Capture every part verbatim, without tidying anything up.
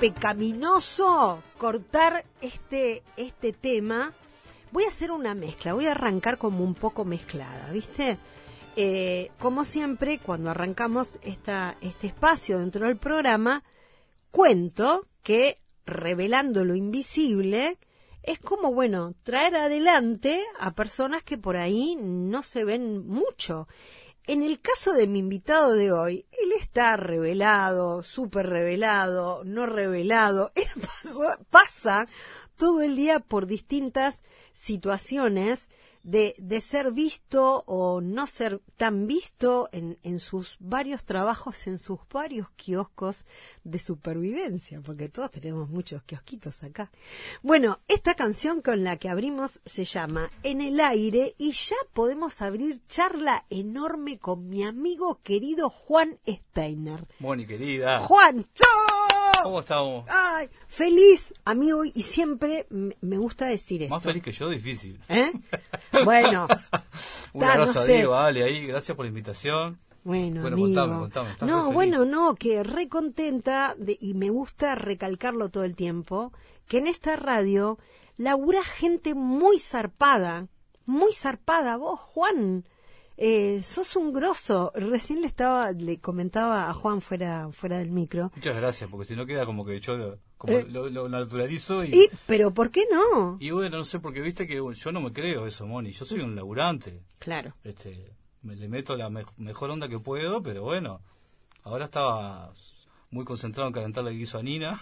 pecaminoso cortar este, este tema. Voy a hacer una mezcla, voy a arrancar como un poco mezclada, ¿viste? Eh, como siempre, cuando arrancamos esta, este espacio dentro del programa, cuento que revelando lo invisible es como, bueno, traer adelante a personas que por ahí no se ven mucho. En el caso de mi invitado de hoy, él está revelado, súper revelado, no revelado. Él pasó, pasa todo el día por distintas situaciones de, de ser visto o no ser tan visto en, en sus varios trabajos, en sus varios kioscos de supervivencia, porque todos tenemos muchos kiosquitos acá. Bueno, esta canción con la que abrimos se llama En el aire y ya podemos abrir charla enorme con mi amigo querido Juan Steiner. Moni, querida. Juan, ¡chau! ¿Cómo estamos? Ay, feliz, amigo, y siempre me gusta decir esto. Más feliz que yo, difícil. ¿Eh? Bueno. Un ta, abrazo no a sé. Diego, Ale, ahí, gracias por la invitación. Bueno, bueno amigo. contame, contame. ¿Estás No, re bueno, feliz? no, que re contenta, de, y me gusta recalcarlo todo el tiempo, que en esta radio labura gente muy zarpada, muy zarpada. Vos, Juan, eh, sos un grosso. Recién le estaba, le comentaba a Juan fuera, fuera del micro. Muchas gracias, porque si no queda como que yo lo, como Eh. lo, lo naturalizo y, Y, pero ¿por qué no? y bueno, no sé, porque viste que yo no me creo eso, Moni. Yo soy un laburante. Claro. Este, me le meto la me- mejor onda que puedo, pero bueno, ahora estaba muy concentrado en calentarle el guiso a Nina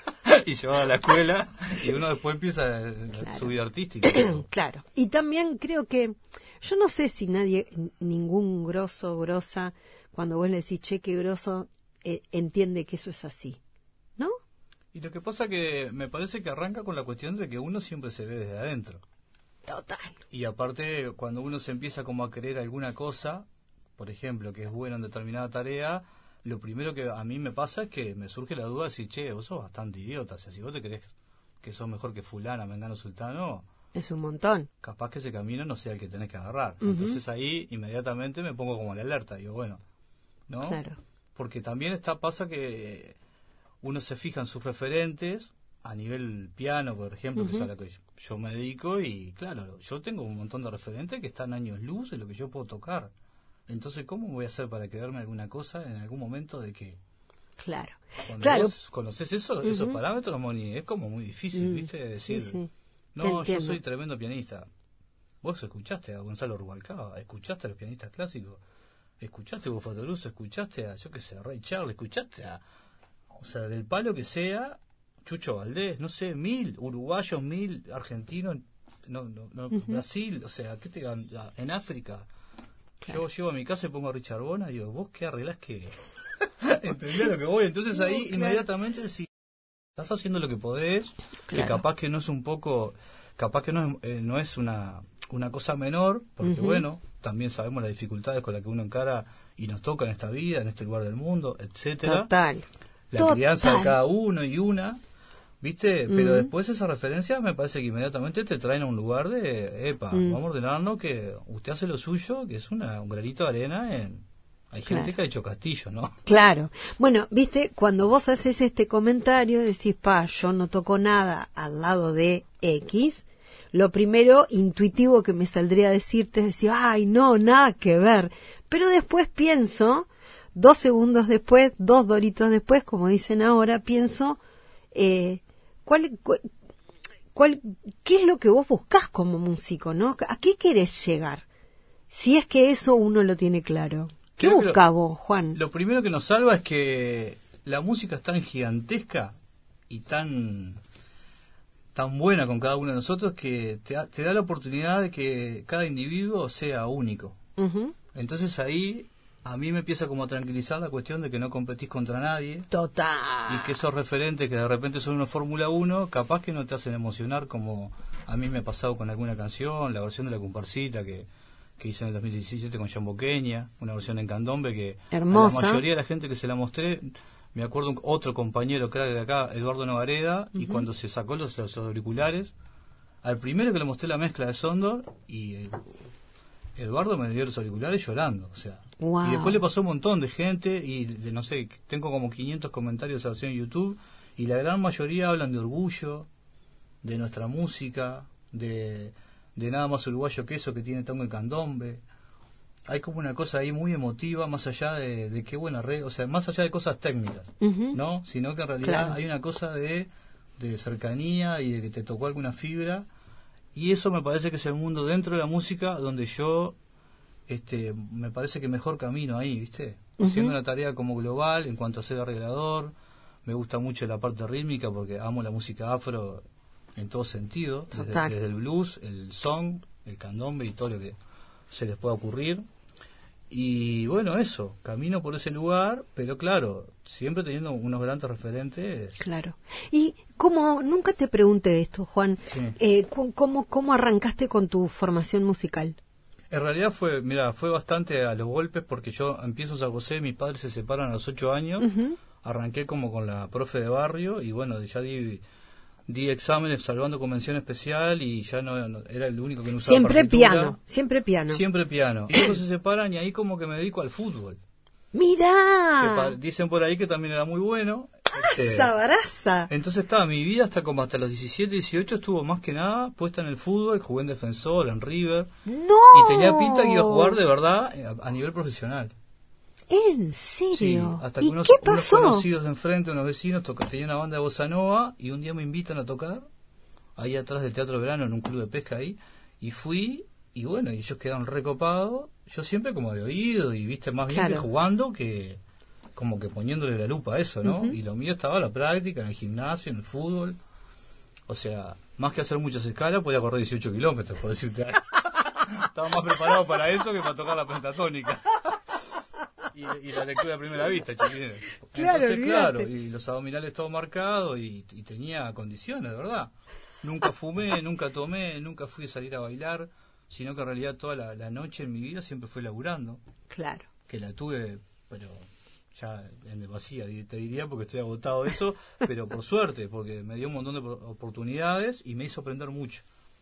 y llevaba a la escuela y uno después empieza Claro. su vida artística. Claro. Y también creo que, yo no sé si nadie, n- ningún grosso, grosa, cuando vos le decís, che, qué grosso, eh, entiende que eso es así, ¿no? Y lo que pasa que me parece que arranca con la cuestión de que uno siempre se ve desde adentro. Total. Y aparte, cuando uno se empieza como a creer alguna cosa, por ejemplo, que es bueno en determinada tarea, lo primero que a mí me pasa es que me surge la duda de decir, che, vos sos bastante idiota. O sea, si vos te crees que sos mejor que fulana, mengano, sultano, Es un montón. capaz que ese camino no sea el que tenés que agarrar. Ujú. Entonces ahí inmediatamente me pongo como en alerta. Digo, bueno, ¿no? Claro. Porque también está pasa que uno se fija en sus referentes a nivel piano, por ejemplo, que es a Ujú. lo que yo, yo me dedico, y claro, yo tengo un montón de referentes que están años luz de lo que yo puedo tocar. Entonces, ¿cómo voy a hacer para quedarme alguna cosa en algún momento de que Claro. cuando Claro. vos conocés eso, esos Ujú. parámetros, Moni, es como muy difícil, Mm, ¿viste? De decir, sí, sí. Te no, yo entiendo. soy tremendo pianista. Vos escuchaste a Gonzalo Rubalcaba, escuchaste a los pianistas clásicos, escuchaste a Bufatoluz, escuchaste a, yo qué sé, a Ray Charles, escuchaste a, o sea, del palo que sea, Chucho Valdés, no sé, mil uruguayos, mil argentinos, no, no, no, Ujú. Brasil, o sea, ¿qué te gan- a- en África? Claro. Yo llego a mi casa y pongo a Richard Bona y digo, ¿vos qué arreglás que? ¿Entendés lo que voy? Entonces No, ahí claro. inmediatamente decís, estás haciendo lo que podés, que Claro. capaz que no es un poco, capaz que no es, eh, no es una, una cosa menor, porque Ujú. bueno, también sabemos las dificultades con las que uno encara y nos toca en esta vida, en este lugar del mundo, etcétera. Total. La Total. crianza de cada uno y una, ¿viste? Pero Ujú. después esas referencias me parece que inmediatamente te traen a un lugar de, epa, Mm. vamos a ordenarnos que usted hace lo suyo, que es una, un granito de arena en... Hay gente Claro. que ha hecho castillo, ¿no? Claro. Bueno, viste, cuando vos haces este comentario, decís, pa, yo no toco nada al lado de X, lo primero intuitivo que me saldría a decirte es decir, ay, no, nada que ver. Pero después pienso, dos segundos después, dos doritos después, como dicen ahora, pienso, eh, ¿cuál, cuál, cuál, qué es lo que vos buscás como músico, ¿no? ¿A qué querés llegar? Si es que eso uno lo tiene claro. ¿Qué Creo que lo- buscas vos, Juan? Lo primero que nos salva es que la música es tan gigantesca y tan tan buena con cada uno de nosotros que te, da- te da la oportunidad de que cada individuo sea único. Ujú. Entonces ahí a mí me empieza como a tranquilizar la cuestión de que no competís contra nadie Total. y que esos referentes que de repente son una Fórmula uno, capaz que no te hacen emocionar como a mí me ha pasado con alguna canción, la versión de La Comparsita que, que hice en el dos mil diecisiete con Chamboqueña, una versión en candombe que Hermosa. a la mayoría de la gente que se la mostré, me acuerdo un, otro compañero crack de acá, Eduardo Novareda, y cuando se sacó los, los auriculares, al primero que le mostré la mezcla de Sondor, y eh, Eduardo me dio los auriculares llorando, o sea. Wow. Y después le pasó un montón de gente, y de, no sé, tengo como quinientos comentarios de esa versión en YouTube, y la gran mayoría hablan de orgullo, de nuestra música, de, de nada más uruguayo que eso, que tiene tango y candombe. Hay como una cosa ahí muy emotiva, más allá de, de qué buena red, o sea, más allá de cosas técnicas, uh-huh. ¿no? Sino que en realidad claro. hay una cosa de, de cercanía y de que te tocó alguna fibra, y eso me parece que es el mundo dentro de la música donde yo, este, me parece que mejor camino ahí, ¿viste? Uh-huh. Haciendo una tarea como global en cuanto a ser arreglador, me gusta mucho la parte rítmica porque amo la música afro en todo sentido, desde, desde el blues, el song, el candombe y todo lo que se les pueda ocurrir. Y bueno, eso, camino por ese lugar, pero claro, siempre teniendo unos grandes referentes. Claro. Y como nunca te pregunté esto, Juan, sí. eh, ¿cómo, ¿cómo arrancaste con tu formación musical? En realidad fue, mira, fue bastante a los golpes porque yo empiezo en San José, mis padres se separan a los ocho años, uh-huh. arranqué como con la profe de barrio y bueno, ya di... di exámenes salvando convención especial y ya no, no era el único que no usaba siempre partitura. piano siempre piano siempre piano y luego se separan y ahí como que me dedico al fútbol. Mirá, que dicen por ahí que también era muy bueno. Este, baraza. Entonces estaba mi vida hasta como hasta los diecisiete, dieciocho estuvo más que nada puesta en el fútbol, jugué en Defensor, en River. No. Y tenía pinta que iba a jugar de verdad a, a nivel profesional. ¿En serio? Sí, hasta que ¿Y unos, qué pasó? unos conocidos de enfrente, unos vecinos, toca, tenía una banda de bossa nova y un día me invitan a tocar ahí atrás del Teatro Verano en un club de pesca ahí y fui y bueno, y ellos quedaron recopados, yo siempre como de oído y viste más bien claro. que jugando que como que poniéndole la lupa a eso, ¿no? Uh-huh. Y lo mío estaba la práctica, en el gimnasio, en el fútbol, o sea, más que hacer muchas escalas podía correr dieciocho kilómetros, por decirte algo. Estaba más preparado para eso que para tocar la pentatónica. Y, y la lectura a primera vista, chiquilines. Claro, entonces, claro, y los abdominales todo marcados y, y tenía condiciones, de verdad. Nunca fumé, nunca tomé, nunca fui a salir a bailar, sino que en realidad toda la, la noche en mi vida siempre fui laburando. Claro. Que la tuve, pero ya en demasía, te diría, porque estoy agotado de eso, pero por suerte, porque me dio un montón de oportunidades y me hizo aprender mucho.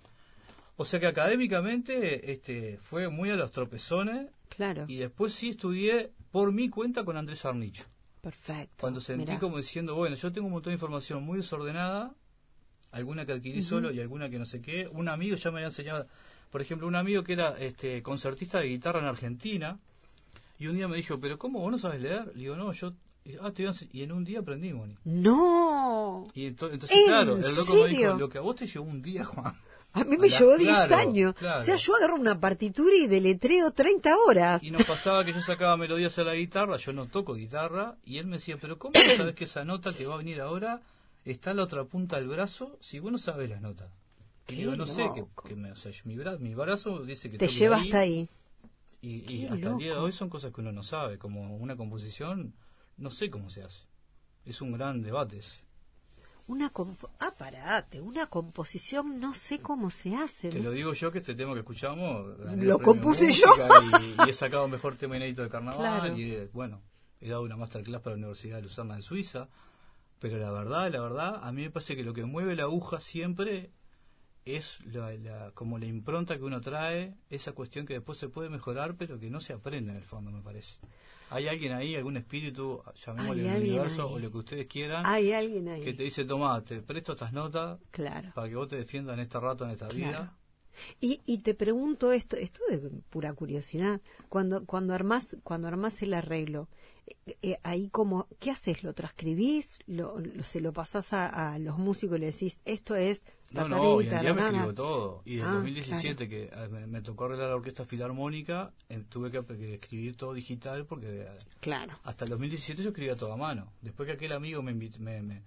O sea que académicamente este fue muy a los tropezones. Claro. Y después sí estudié por mi cuenta con Andrés Arnicho. Perfecto. Cuando sentí Mirá. como diciendo, bueno, yo tengo un montón de información muy desordenada, alguna que adquirí uh-huh. solo y alguna que no sé qué. Un amigo ya me había enseñado, por ejemplo, un amigo que era este concertista de guitarra en Argentina, y un día me dijo, pero ¿cómo vos no sabes leer? Le digo, no, yo... Ah, te y en un día aprendí, Moni. ¡No! Y ento- entonces, claro, el loco serio? me dijo, lo que a vos te llevó un día, Juan. A mí me llevó diez claro, años. Claro. O sea, yo agarro una partitura y deletreo treinta horas. Y nos pasaba que yo sacaba melodías a la guitarra, yo no toco guitarra, y él me decía, pero ¿cómo no sabes que esa nota que va a venir ahora está en la otra punta del brazo si vos no sabes las notas? Y digo, no sé, que, que me, o sea, mi, bra- mi brazo dice que te lleva ahí, hasta ahí. Y, y hasta loco. El día de hoy son cosas que uno no sabe, como una composición, no sé cómo se hace. Es un gran debate ese. Una compo- ah, parate, una composición no sé cómo se hace. Te ¿no? lo digo yo, que este tema que escuchamos lo compuse yo y, y he sacado mejor tema inédito de carnaval. Claro. Y eh, bueno, he dado una masterclass para la Universidad de Lucerna en Suiza, pero la verdad, la verdad, a mí me parece que lo que mueve la aguja siempre es la, la, como la impronta que uno trae, esa cuestión que después se puede mejorar, pero que no se aprende en el fondo, me parece. ¿Hay alguien ahí, algún espíritu, llamémosle el universo ahí. o lo que ustedes quieran? Hay alguien ahí. Que te dice, tomá, te presto estas notas claro. para que vos te defiendas en este rato, en esta claro. vida. Y, y te pregunto esto, esto de pura curiosidad, cuando cuando armás, cuando armás el arreglo, eh, eh, ahí como, ¿qué haces? ¿Lo transcribís? ¿Lo, lo, se lo pasás a, a los músicos y le decís, esto es... No, no, hoy en día me escribo todo. Y en ah, dos mil diecisiete, claro. que eh, me, me tocó arreglar la Orquesta Filarmónica, eh, tuve que, que escribir todo digital porque eh, claro. hasta el dos mil diecisiete yo escribía todo a mano. Después que aquel amigo me invit- me, me,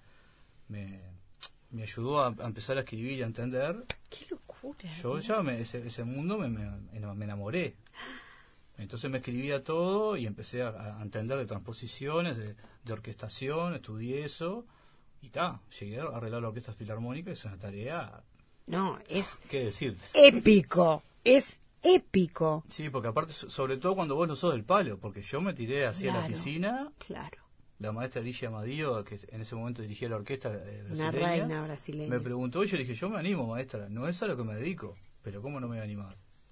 me, me ayudó a, a empezar a escribir y a entender, ¡qué locura! yo ¿no? ya me, ese, ese mundo me, me, me enamoré. Entonces me escribía todo y empecé a, a entender de transposiciones, de, de orquestación, estudié eso. Y ta, llegué a arreglar la Orquesta Filarmónica, es una tarea... No, es... ¿Qué decirte? Épico, es épico. Sí, porque aparte, sobre todo cuando vos no sos del palo, porque yo me tiré hacia claro, la piscina... Claro. La maestra Alicia Amadío, que en ese momento dirigía la orquesta eh, brasileña... Una reina brasileña. Me preguntó y yo le dije, yo me animo, maestra, no es a lo que me dedico, pero ¿cómo no me voy a animar?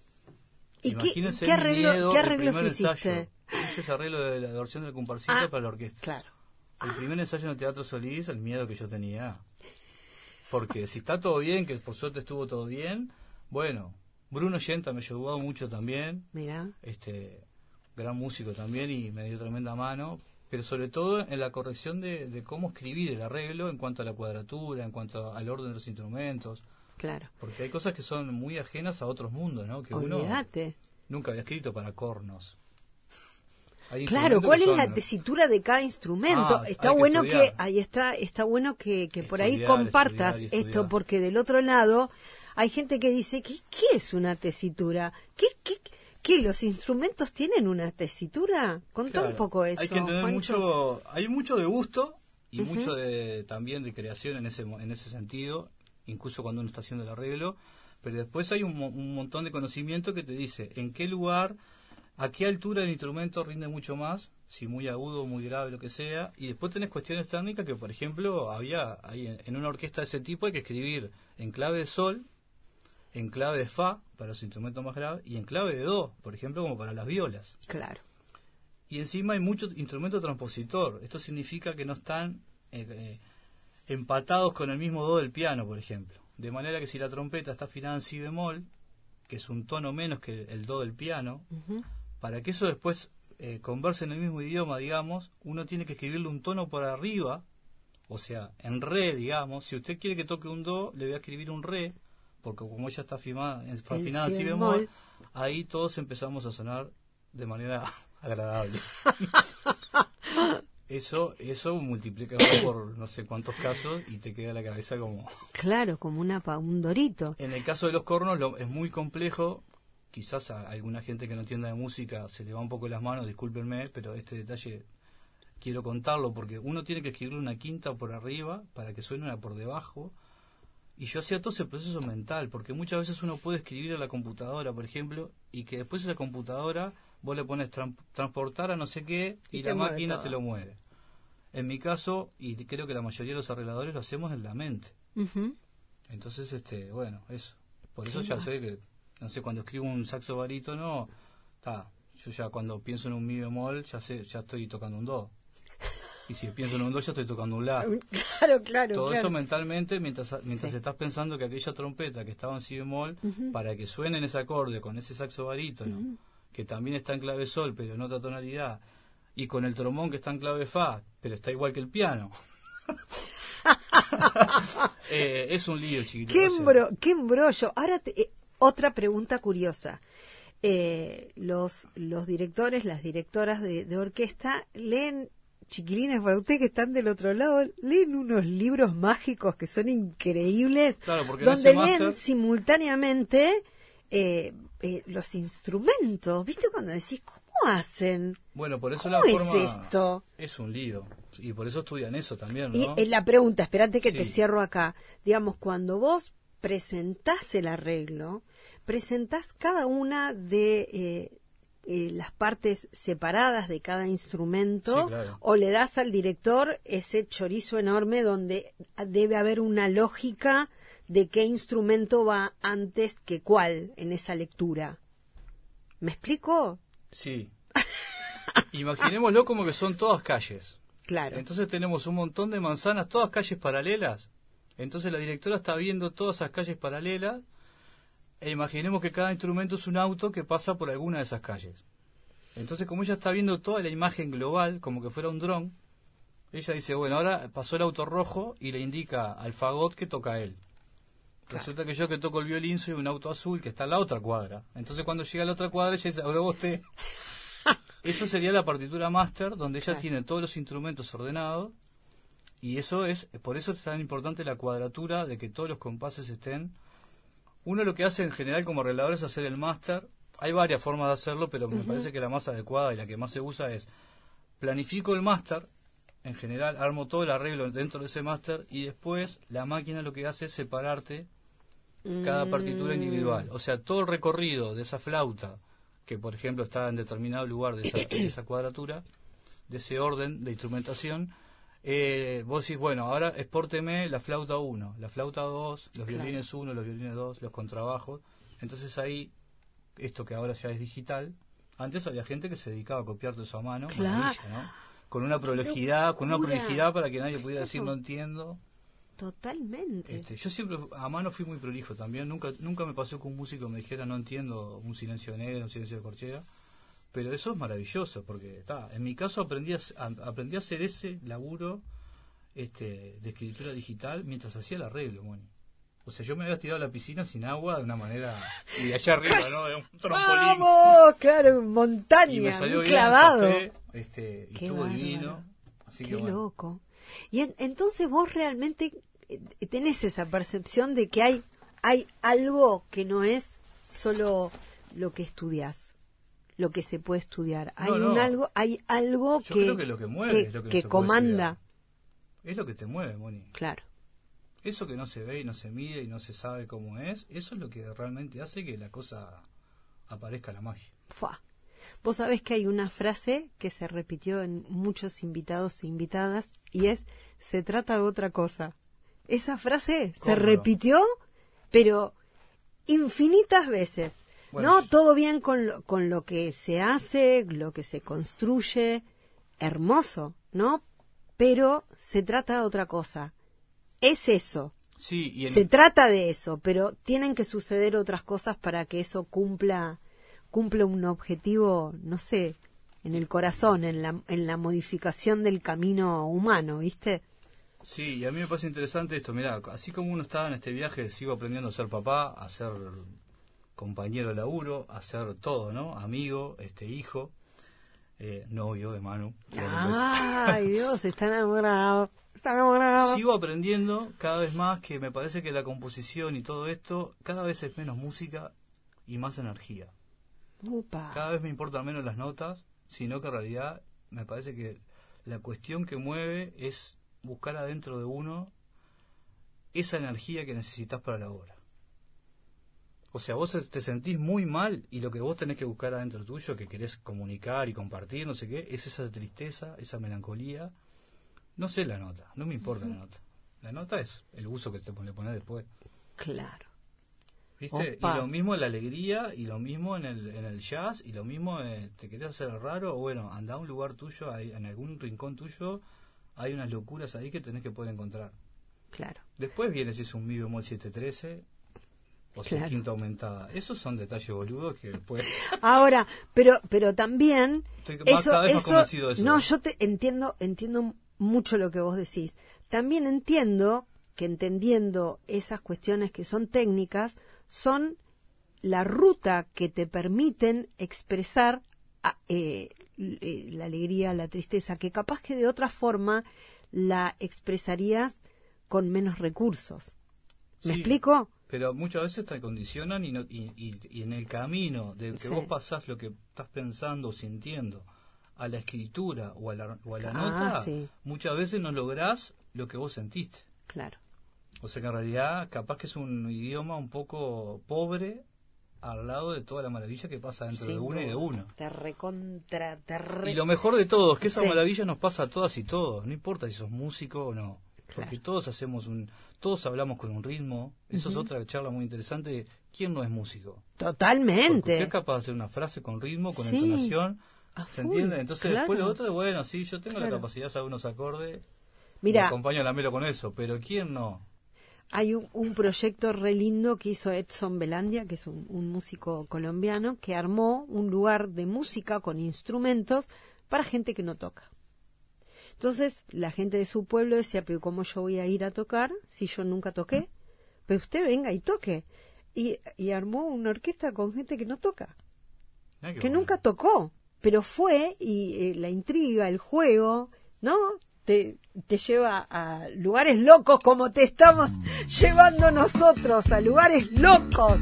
¿Y Imagínense qué, qué arreglo, miedo, ¿qué arreglos el primer hiciste? ensayo. Hice ese arreglo de la versión del comparsito ah, para la orquesta. Claro. El primer ensayo en el Teatro Solís, el miedo que yo tenía. Porque si está todo bien, que por suerte estuvo todo bien, bueno, Bruno Yenta me ayudó mucho también. Mira. Este, gran músico también y me dio tremenda mano. Pero sobre todo en la corrección de, de cómo escribir el arreglo en cuanto a la cuadratura, en cuanto al orden de los instrumentos. Claro. Porque hay cosas que son muy ajenas a otros mundos, ¿no? Que Olvídate. uno nunca había escrito para cornos. Hay Claro, ¿cuál es son, la tesitura de cada instrumento? Ah, está hay que bueno que, estudiar. ahí está, está bueno que, que por ahí Estudiar, compartas estudiar y esto, estudiar. porque del otro lado hay gente que dice, ¿qué, qué es una tesitura? ¿Qué, qué, qué, los instrumentos tienen una tesitura? Contá Claro, un poco eso, hay que entender Juancho. mucho, hay mucho de gusto y Ujú. mucho de también de creación en ese mo- en ese sentido, incluso cuando uno está haciendo el arreglo, pero después hay un, mo- un montón de conocimiento que te dice en qué lugar, a qué altura el instrumento rinde mucho más, si muy agudo, muy grave, lo que sea, y después tenés cuestiones técnicas que, por ejemplo, había ahí en, en una orquesta de ese tipo hay que escribir en clave de sol, en clave de fa para los instrumentos más graves y en clave de do, por ejemplo, como para las violas. Claro. Y encima hay mucho instrumento transpositor. Esto significa que no están eh, eh, empatados con el mismo do del piano, por ejemplo. De manera que si la trompeta está afinada en si bemol, que es un tono menos que el do del piano, Ujú. para que eso después eh, converse en el mismo idioma, digamos, uno tiene que escribirle un tono por arriba, o sea, en re, digamos. Si usted quiere que toque un do, le voy a escribir un re, porque como ella está afinada, afinada en si bemol, ahí todos empezamos a sonar de manera agradable. Eso eso multiplica por no sé cuántos casos y te queda la cabeza como... Claro, como una pa- un dorito. En el caso de los cornos lo, es muy complejo. Quizás a alguna gente que no entienda de música se le va un poco las manos, discúlpenme, pero este detalle quiero contarlo porque uno tiene que escribir una quinta por arriba para que suene una por debajo. Y yo hacía todo ese proceso mental, porque muchas veces uno puede escribir a la computadora, por ejemplo, y que después esa computadora vos le pones tran- transportar a no sé qué y, Y la te mueve máquina todo. te lo mueve. En mi caso, y creo que la mayoría de los arregladores lo hacemos en la mente. Ujú. Entonces, este, bueno, eso. Por eso Qué ya va. sé que, no sé, cuando escribo un saxo barítono, está, yo ya cuando pienso en un mi bemol, ya sé, ya estoy tocando un do. Y si pienso en un do, ya estoy tocando un la. Claro, claro. Todo claro. eso mentalmente, mientras mientras Sí. estás pensando que aquella trompeta que estaba en si bemol, Ujú. para que suene en ese acorde con ese saxo barítono, Ujú. que también está en clave sol, pero en otra tonalidad, y con el trombón que está en clave fa, pero está igual que el piano. eh, es un lío, chiquito. ¡Qué, o sea, embro, qué embrollo! Ahora, te- eh, otra pregunta curiosa. Eh, los, los directores, las directoras de, de orquesta leen, chiquilines, para ustedes que están del otro lado, leen unos libros mágicos que son increíbles, Claro, porque en donde ese leen máster- simultáneamente eh, eh, los instrumentos. ¿Viste cuando decís, cómo hacen? Bueno, por eso ¿Cómo la es forma esto? es un lío. Y por eso estudian eso también, Y ¿no? eh, la pregunta, espérate que te Sí. cierro acá. Digamos, cuando vos presentás el arreglo, presentás cada una de eh, eh, las partes separadas de cada instrumento, Sí, claro. o le das al director ese chorizo enorme donde debe haber una lógica de qué instrumento va antes que cuál en esa lectura. ¿Me explico? Sí. Imaginémoslo como que son todas calles. Claro. Entonces tenemos un montón de manzanas, todas calles paralelas. Entonces la directora está viendo todas esas calles paralelas e imaginemos que cada instrumento es un auto que pasa por alguna de esas calles. Entonces como ella está viendo toda la imagen global, como que fuera un dron, ella dice, bueno, ahora pasó el auto rojo y le indica al fagot que toca él. Claro. Resulta que yo que toco el violín soy un auto azul que está en la otra cuadra. Entonces cuando llega a la otra cuadra ella dice, ahora vos te... Eso sería la partitura máster, donde ella Claro. tiene todos los instrumentos ordenados, y eso es, por eso es tan importante la cuadratura, de que todos los compases estén. Uno lo que hace en general como arreglador es hacer el máster. Hay varias formas de hacerlo, pero me Ujú. parece que la más adecuada y la que más se usa es, planifico el máster, en general armo todo el arreglo dentro de ese máster, y después la máquina lo que hace es separarte cada partitura individual. O sea, todo el recorrido de esa flauta, que por ejemplo está en determinado lugar de esa, de esa cuadratura, de ese orden de instrumentación, eh, vos decís, bueno, ahora expórteme la flauta uno, la flauta dos, los Claro. violines uno, los violines dos, los contrabajos. Entonces ahí, esto que ahora ya es digital, antes había gente que se dedicaba a copiar todo eso a mano, Claro. maravilla, ¿no? con una prolijidad, con una Locura. prolijidad para que nadie pudiera decir Claro. no entiendo. Totalmente. Este, yo siempre a mano fui muy prolijo también, nunca nunca me pasó que un músico me dijera no entiendo un silencio negro, un silencio de corchea, pero eso es maravilloso porque está, en mi caso aprendí a, a- aprendí a hacer ese laburo este de escritura digital mientras hacía el arreglo, Moni. O sea, yo me había tirado a la piscina sin agua de una manera y de allá arriba, ¿no? De un trampolín. ¡Vamos! Claro, montaña, Y me salió muy bien, clavado. zafé, este, y Qué estuvo bárbaro. divino. Así Qué que bueno. loco. Y en- entonces vos realmente eh, tenés esa percepción de que hay, hay algo que no es solo lo que estudias, lo que se puede estudiar. Hay No, no. un algo, hay algo Yo que, creo que lo que mueve que, es lo que no que se puede comanda. estudiar. Es lo que te mueve, Moni. Claro. Eso que no se ve y no se mide y no se sabe cómo es, eso es lo que realmente hace que la cosa aparezca la magia. Fua. Vos sabés que hay una frase que se repitió en muchos invitados e invitadas y es, se trata de otra cosa. Esa frase se ¿Cómo no? repitió, pero infinitas veces. Bueno, ¿No? yo- Todo bien con lo, con lo que se hace, lo que se construye, hermoso, ¿no? Pero se trata de otra cosa. Es eso. Sí, y en, Se trata de eso, pero tienen que suceder otras cosas para que eso cumpla cumpla un objetivo, no sé, en el corazón, en la, en la modificación del camino humano, ¿viste? sí, y a mí me parece interesante esto, mirá, así como uno está en este viaje, sigo aprendiendo a ser papá, a ser compañero de laburo, a ser todo, ¿no? Amigo, este hijo, eh, novio de Manu. Ay, Dios, está enamorado, está enamorado. Sigo aprendiendo cada vez más que me parece que la composición y todo esto cada vez es menos música y más energía. Upa. Cada vez me importan menos las notas, sino que en realidad me parece que la cuestión que mueve es buscar adentro de uno esa energía que necesitas para la obra. O sea, vos te sentís muy mal y lo que vos tenés que buscar adentro tuyo, que querés comunicar y compartir, no sé qué, es esa tristeza, esa melancolía. No sé la nota, no me importa la nota. La nota es el uso que te le pones después. Claro. ¿Viste? Opa. Y lo mismo en la alegría, y lo mismo en el, en el jazz, y lo mismo, eh, te querés hacer raro, bueno, anda a un lugar tuyo, hay, en algún rincón tuyo, hay unas locuras ahí que tenés que poder encontrar. Claro. Después viene si es un mi bemol siete trece, o si Claro. es quinta aumentada. Esos son detalles boludos que después... Ahora, pero pero también Estoy más- eso, cada vez más eso- convencido de eso. no, yo te entiendo, entiendo mucho lo que vos decís. También entiendo que entendiendo esas cuestiones que son técnicas, son la ruta que te permiten expresar a- eh, l- eh, la alegría, la tristeza, que capaz que de otra forma la expresarías con menos recursos. ¿Me Sí, explico? Pero muchas veces te condicionan y, no, y, y, y en el camino de que Sí. vos pasás lo que estás pensando o sintiendo a la escritura o a la, o a la Ah, nota, sí. muchas veces no lográs lo que vos sentiste. Claro. O sea que en realidad capaz que es un idioma un poco pobre al lado de toda la maravilla que pasa dentro de Sin uno y de duda. uno. Te recontra, te re- Y lo mejor de todo es que esa Sí. maravilla nos pasa a todas y todos, no importa si sos músico o no. Porque Claro. todos hacemos un, todos hablamos con un ritmo. Eso es otra charla muy interesante. ¿Quién no es músico? Porque Totalmente. usted es capaz de hacer una frase con ritmo, con Sí, entonación. a ¿Se full, entiende? Entonces claro. después lo otro, bueno, sí, yo tengo Claro. la capacidad de saber unos acordes. Y Mira, acompaño a la melo con eso. Pero ¿quién no? hay un, un proyecto re lindo que hizo Edson Belandia, que es un, un músico colombiano, que armó un lugar de música con instrumentos para gente que no toca. Entonces, la gente de su pueblo decía, pero ¿cómo yo voy a ir a tocar si yo nunca toqué? Pero usted venga y toque. Y, y armó una orquesta con gente que no toca, Mirá qué que bueno. nunca tocó, pero fue y eh, la intriga, el juego, ¿no? Te, te lleva a lugares locos como te estamos llevando nosotros, a lugares locos.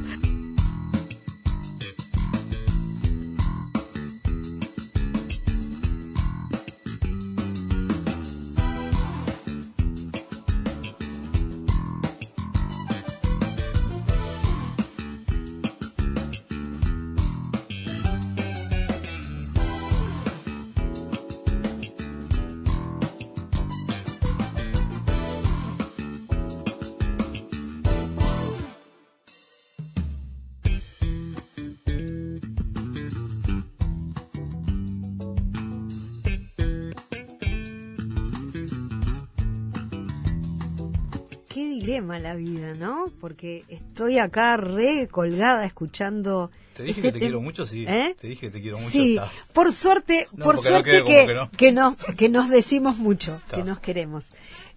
dilema la vida, ¿no? Porque estoy acá re colgada escuchando... Te dije este que te tem- quiero mucho, sí. ¿Eh? Te dije que te quiero mucho. Sí, Está. por suerte, No, por porque no suerte quede como que, que no. que nos que nos decimos mucho, Está. que nos queremos.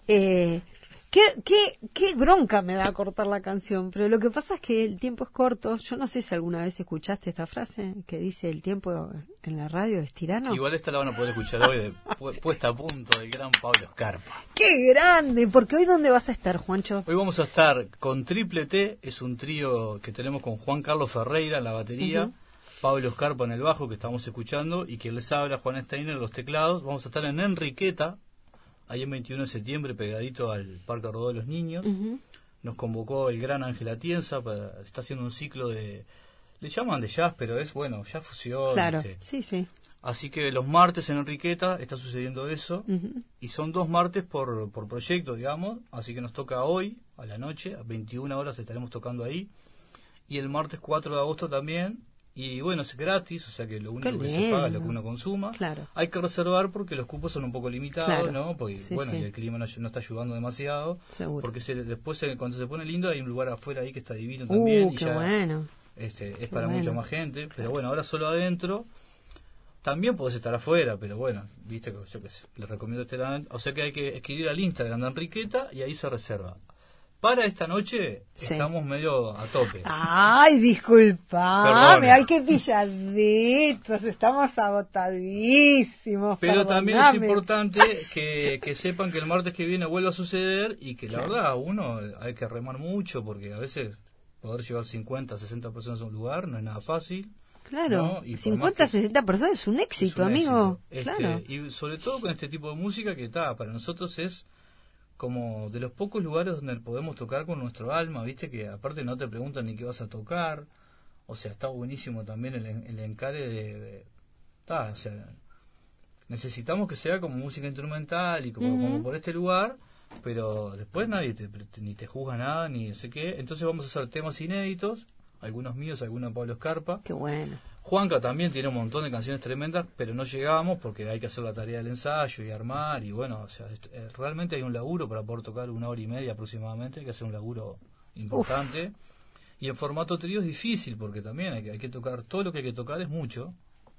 Eh, qué, qué, qué bronca me da cortar la canción, pero lo que pasa es que el tiempo es corto. Yo no sé si alguna vez escuchaste esta frase que dice el tiempo en la radio es tirano. Igual esta la van a poder escuchar hoy, de, pu- puesta a punto del gran Pablo Scarpa. ¡Qué grande! Porque hoy ¿dónde vas a estar, Juancho? Hoy vamos a estar con Triple T, es un trío que tenemos con Juan Carlos Ferreira en la batería, Ujú. Pablo Scarpa en el bajo, que estamos escuchando, y quien les habla, Juan Steiner, en los teclados. Vamos a estar en Enriqueta, ahí en veintiuno de septiembre, pegadito al Parque Rodó de los Niños. Ujú. Nos convocó el gran Ángel Atienza, para, está haciendo un ciclo de... Le llaman de jazz, pero es, bueno, jazz fusión. Claro, ¿viste? sí, sí. Así que los martes en Enriqueta está sucediendo eso. Ujú. Y son dos martes por, por proyecto, digamos. Así que nos toca hoy, a la noche, a veintiuna horas estaremos tocando ahí. Y el martes cuatro de agosto también. Y bueno, es gratis, o sea que lo único Qué que se lindo. paga es lo que uno consuma. Claro. Hay que reservar porque los cupos son un poco limitados, Claro. ¿no? Porque, Sí, bueno, sí. y el clima no, no está ayudando demasiado. Seguro. Porque se, después, se- cuando se pone lindo, hay un lugar afuera ahí que está divino también. Uh, y qué ya, bueno. este, es Qué para bueno. mucha más gente. Pero bueno, ahora solo adentro. También podés estar afuera, pero bueno, viste que yo qué sé, les recomiendo estar adentro. O sea que hay que escribir al Instagram de Enriqueta y ahí se reserva. Para esta noche Sí. estamos medio a tope. Ay, disculpame, Perdone. ay, qué pilladitos, estamos agotadísimos. Pero también es perdoname. importante que, que sepan que el martes que viene vuelva a suceder y que la Claro. verdad uno hay que remar mucho porque a veces poder llevar cincuenta, sesenta personas a un lugar no es nada fácil. Claro, ¿no? Y por cincuenta, más que- sesenta personas es un éxito, es un amigo. éxito. Este, Claro. Y sobre todo con este tipo de música que está, para nosotros es como de los pocos lugares donde podemos tocar con nuestro alma, viste que aparte no te preguntan ni qué vas a tocar, o sea, está buenísimo también el, en- el encare de, de- ta, o sea, necesitamos que sea como música instrumental y como, Ujú. como por este lugar, pero después nadie te, te- ni te juzga nada, ni sé qué, entonces vamos a hacer temas inéditos, algunos míos, algunos de Pablo Scarpa. Qué bueno. Juanca también tiene un montón de canciones tremendas, pero no llegamos porque hay que hacer la tarea del ensayo y armar y bueno, o sea, esto- eh, realmente hay un laburo para poder tocar una hora y media aproximadamente, hay que hacer un laburo importante. Y en formato trío es difícil porque también hay que, hay que tocar, todo lo que hay que tocar es mucho.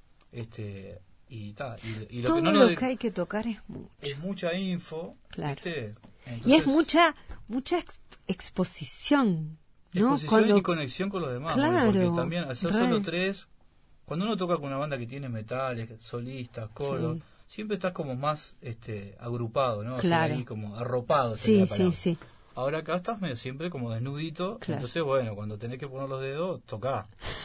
Este y ta, y, y lo Todo que no lo nos de- que hay que tocar es mucho. es mucha info, Claro. ¿viste? Y es Entonces, mucha, mucha ex- exposición, ¿no? exposición Cuando- y conexión con los demás, Claro, porque también al ser re. solo tres, cuando uno toca con una banda que tiene metales, solistas, coros, Sí. siempre estás como más este agrupado, ¿no? O sea, Claro. ahí como arropado. sería Sí, la sí, palabra. sí. Ahora acá estás medio siempre como desnudito, Claro. entonces bueno, cuando tenés que poner los dedos, tocá.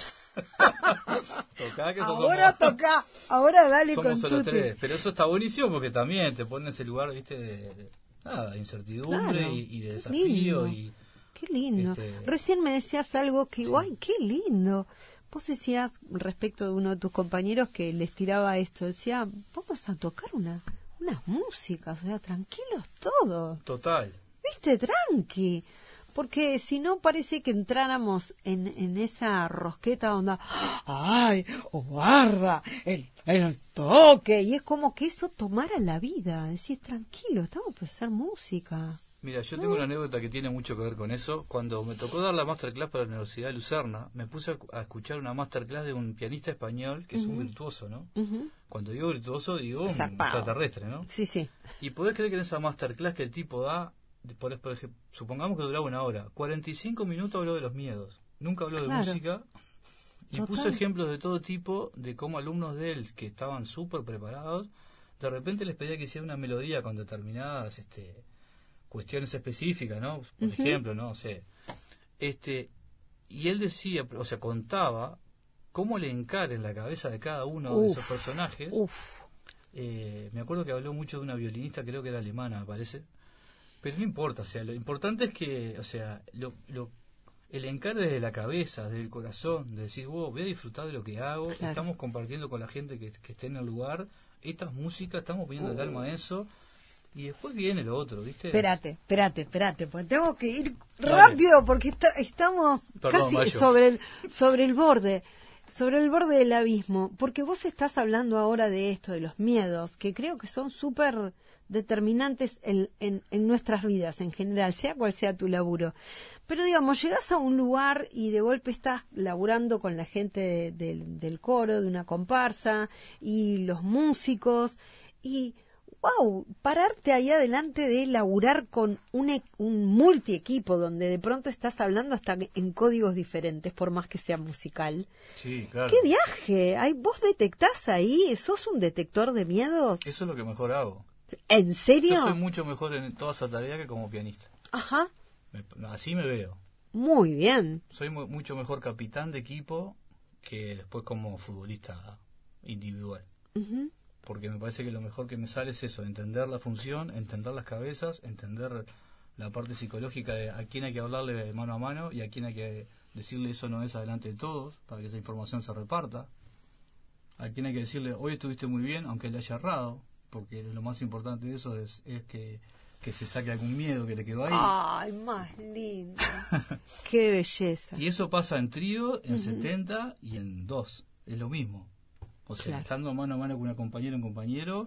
Tocá que sos Ahora como- toca, ahora dale somos con solo tutti. tres, pero eso está buenísimo porque también te pone en ese lugar, viste, de, de- nada, de incertidumbre Claro. y, y de Qué desafío lindo. y Qué lindo. Este- Recién me decías algo que, ¡ay, qué lindo! Vos decías respecto de uno de tus compañeros que les tiraba esto, decía, vamos a tocar una unas músicas, o sea, tranquilos todos, total. viste, tranqui. Porque si no parece que entráramos en, en esa rosqueta onda, ¡ay, oh, guarda! El, el toque. Y es como que eso tomara la vida. Decir, tranquilo, estamos por hacer música. Mira, yo tengo una anécdota que tiene mucho que ver con eso. Cuando me tocó dar la masterclass para la Universidad de Lucerna, me puse a, a escuchar una masterclass de un pianista español que es un virtuoso, ¿no? Ujú. Cuando digo virtuoso, digo un Zarpado. extraterrestre, ¿no? Sí, sí. Y podés creer que en esa masterclass que el tipo da, de- por, por ejemplo, supongamos que duraba una hora, cuarenta y cinco minutos habló de los miedos. Nunca habló Claro. de música. Y Total. puso ejemplos de todo tipo, de cómo alumnos de él, que estaban súper preparados, de repente les pedía que hiciera una melodía con determinadas este, cuestiones específicas, ¿no? Por Ujú. ejemplo, no sé. Este, y él decía, o sea, contaba cómo le encara en la cabeza de cada uno de Uf, esos personajes. Uf. Eh, me acuerdo que habló mucho de una violinista, creo que era alemana, me parece. Pero no importa, o sea, lo importante es que, o sea, lo, lo, el encare desde la cabeza, desde el corazón, de decir, wow, voy a disfrutar de lo que hago, Claro. estamos compartiendo con la gente que, que esté en el lugar, estas músicas, estamos poniendo el alma a eso, y después viene lo otro, ¿viste? Espérate, espérate, espérate, porque tengo que ir Dale. rápido porque está- estamos Perdón, casi Mayo. sobre el, sobre el borde, sobre el borde del abismo, porque vos estás hablando ahora de esto, de los miedos, que creo que son súper determinantes en, en, en nuestras vidas en general, sea cual sea tu laburo. Pero digamos, llegas a un lugar y de golpe estás laburando con la gente de, de, del coro, de una comparsa, y los músicos, y wow, pararte ahí adelante de laburar con un, e- un multi-equipo donde de pronto estás hablando hasta en códigos diferentes, por más que sea musical. Sí, claro. ¡Qué viaje! Ay, ¿vos detectás ahí? ¿Sos un detector de miedos? Eso es lo que mejor hago. ¿En serio? Yo soy mucho mejor en toda esa tarea que como pianista. Ajá. Me- así me veo. Muy bien. Soy mu- mucho mejor capitán de equipo que después como futbolista individual. Ujú. Porque me parece que lo mejor que me sale es eso, entender la función, entender las cabezas, entender la parte psicológica de a quién hay que hablarle de mano a mano y a quién hay que decirle eso no es adelante de todos, para que esa información se reparta. A quién hay que decirle, hoy estuviste muy bien, aunque le haya errado, porque lo más importante de eso es, es que, que se saque algún miedo que le quedó ahí. Ay, más lindo. Qué belleza. Y eso pasa en trío, en Ujú. setenta y en dos. Es lo mismo. O sea, Claro. estando mano a mano con una compañera o un compañero,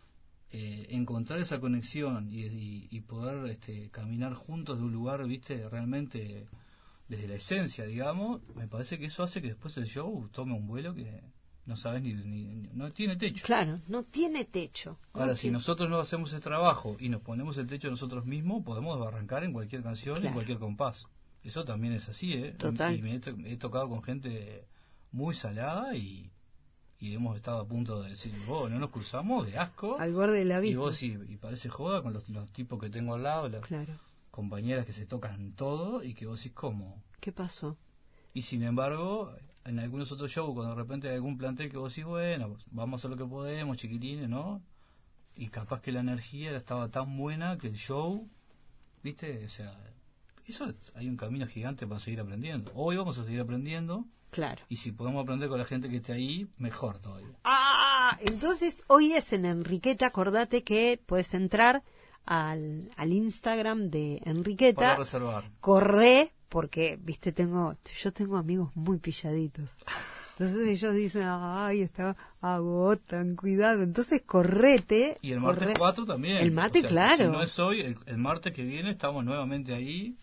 eh, encontrar esa conexión y, y, y poder este, caminar juntos de un lugar, viste, realmente desde la esencia, digamos, me parece que eso hace que después el show tome un vuelo que no sabes ni, ni- ni- no tiene techo. Claro, no tiene techo. Ahora, No si tiene- nosotros no hacemos ese trabajo y nos ponemos el techo nosotros mismos, podemos arrancar en cualquier canción, Claro. en cualquier compás. Eso también es así, ¿eh? Total. Y me he, to- he tocado con gente muy salada y, y hemos estado a punto de decir, vos, no nos cruzamos de asco. Al borde del Y abismo. vos, y, y parece joda con los, los tipos que tengo al lado, las Claro. compañeras que se tocan todo y que vos decís, ¿cómo? ¿Qué pasó? Y sin embargo, en algunos otros shows, cuando de repente hay algún plantel que vos decís, bueno, pues, vamos a hacer lo que podemos, chiquilines, ¿no? Y capaz que la energía estaba tan buena que el show, ¿viste? O sea, eso es- hay un camino gigante para seguir aprendiendo. Hoy vamos a seguir aprendiendo, Claro. y si podemos aprender con la gente que esté ahí, mejor todavía. Ah, entonces hoy es en Enriqueta, acordate que puedes entrar al, al Instagram de Para Enriqueta, reservar. corre, porque, viste, tengo, yo tengo amigos muy pilladitos. Entonces ellos dicen, ay, está, agotan, cuidado. Entonces correte. Y el martes corre- cuatro también. El martes, O sea, claro. Si no es hoy, el, el martes que viene estamos nuevamente ahí.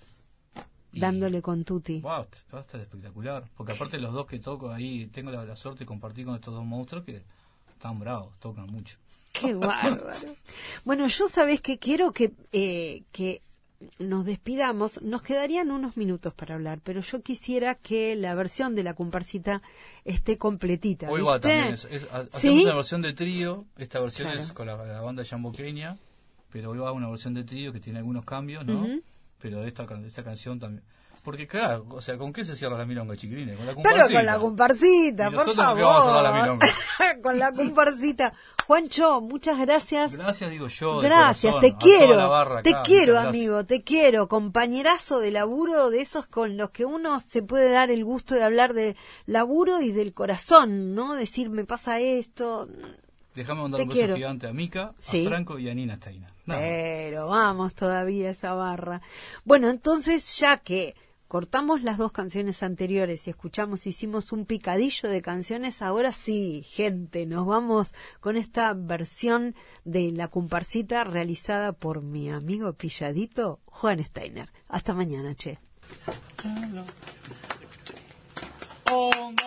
y- Dándole con tutti. Wow, va a estar espectacular. Porque aparte los dos que toco ahí, tengo la, la suerte de compartir con estos dos monstruos que están bravos, tocan mucho. Qué bárbaro. Bueno, yo sabés que quiero que, eh, que nos despidamos. Nos quedarían unos minutos para hablar, pero yo quisiera que la versión de la comparsita esté completita. Hoy va ¿viste? también. es- es- ha- hacemos ¿Sí? una versión de trío. Esta versión Claro. es con la, la banda Jamboqueña. Pero hoy va una versión de trío que tiene algunos cambios, ¿no? Ujú. Pero esta, can- esta canción también. Porque claro, o sea, ¿con qué se cierra la milonga, chiquilines? Con la Pero comparsita. con la comparsita, ¿Y por nosotros favor. qué vamos a cerrar la milonga? Con la comparsita. Juancho, muchas gracias. Gracias, digo yo. de Gracias, corazón, te a toda quiero, la barra te acá, quiero, muchas gracias. amigo, te quiero, compañerazo de laburo, de esos con los que uno se puede dar el gusto de hablar de laburo y del corazón, ¿no? Decir, me pasa esto. Déjame mandar Te un beso quiero. gigante a Mica, Sí. a Franco y a Nina Steiner. Nada más. Pero vamos todavía a esa barra. Bueno, entonces ya que cortamos las dos canciones anteriores y escuchamos, hicimos un picadillo de canciones, ahora sí, gente, nos vamos con esta versión de la comparsita realizada por mi amigo pilladito, Juan Steiner. Hasta mañana, che. On